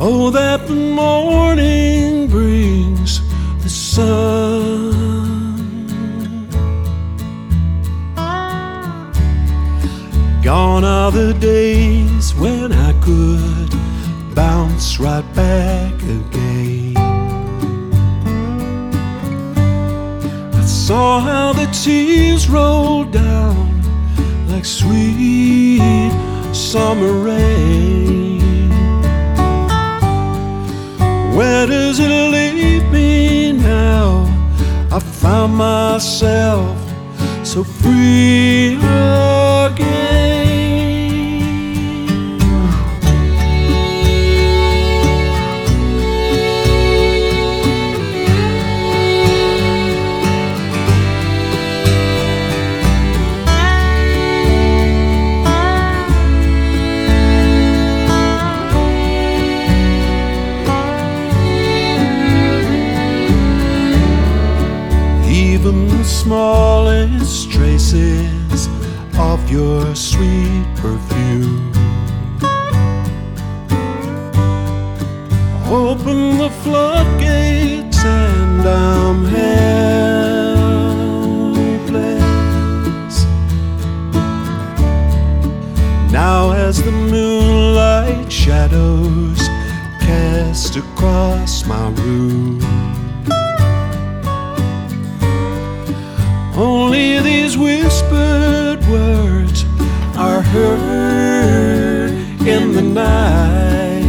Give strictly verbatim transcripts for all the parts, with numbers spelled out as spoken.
Oh, that the morning brings the sun. Gone are the days when I could bounce right back again. I saw how the tears rolled down like sweet summer rain. Where does it leave me now? I found myself so free again. Even the smallest traces of your sweet perfume open the floodgates and I'm helpless. Now as the moonlight shadows cast across my room, only these whispered words are heard in the night.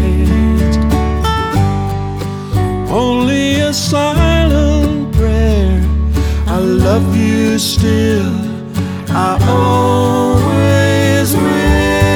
Only a silent prayer, I love you still, I always will.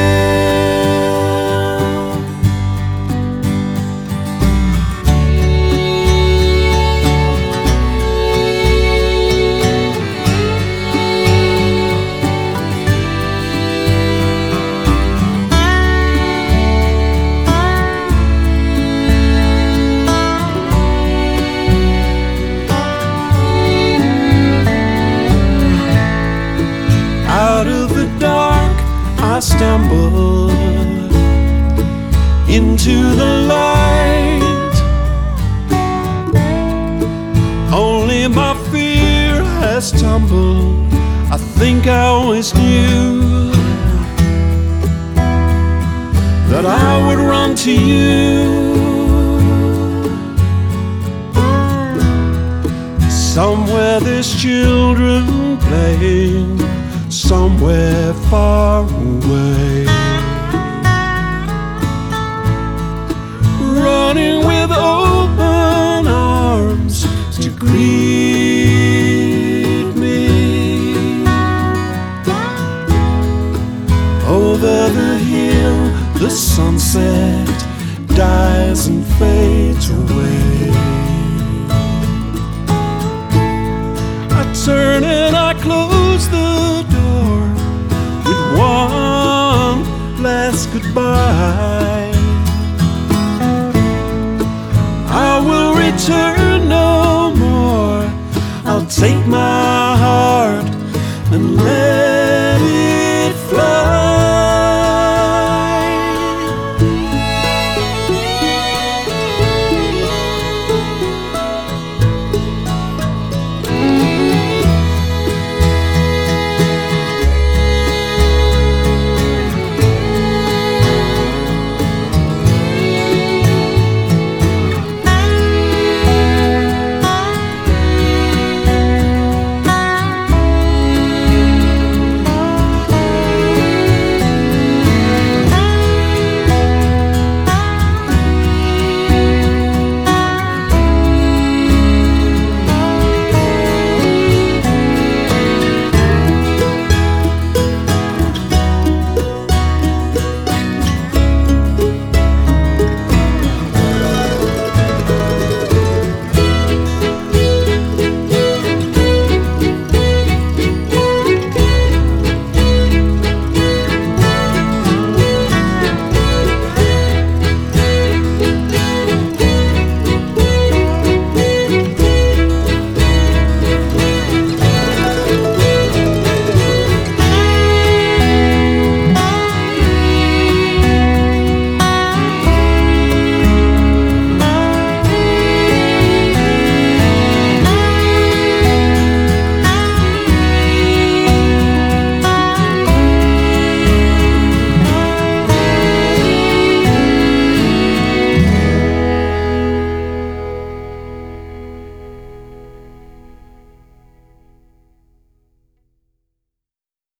Out of the dark I stumble into the light. Only my fear has tumbled. I think I always knew that I would run to you. Somewhere there's children playing, somewhere far away, running with open arms to greet me. Over the hill the sunset dies and fades away. I turn and I close the door with one last goodbye. I will return no more. I'll take my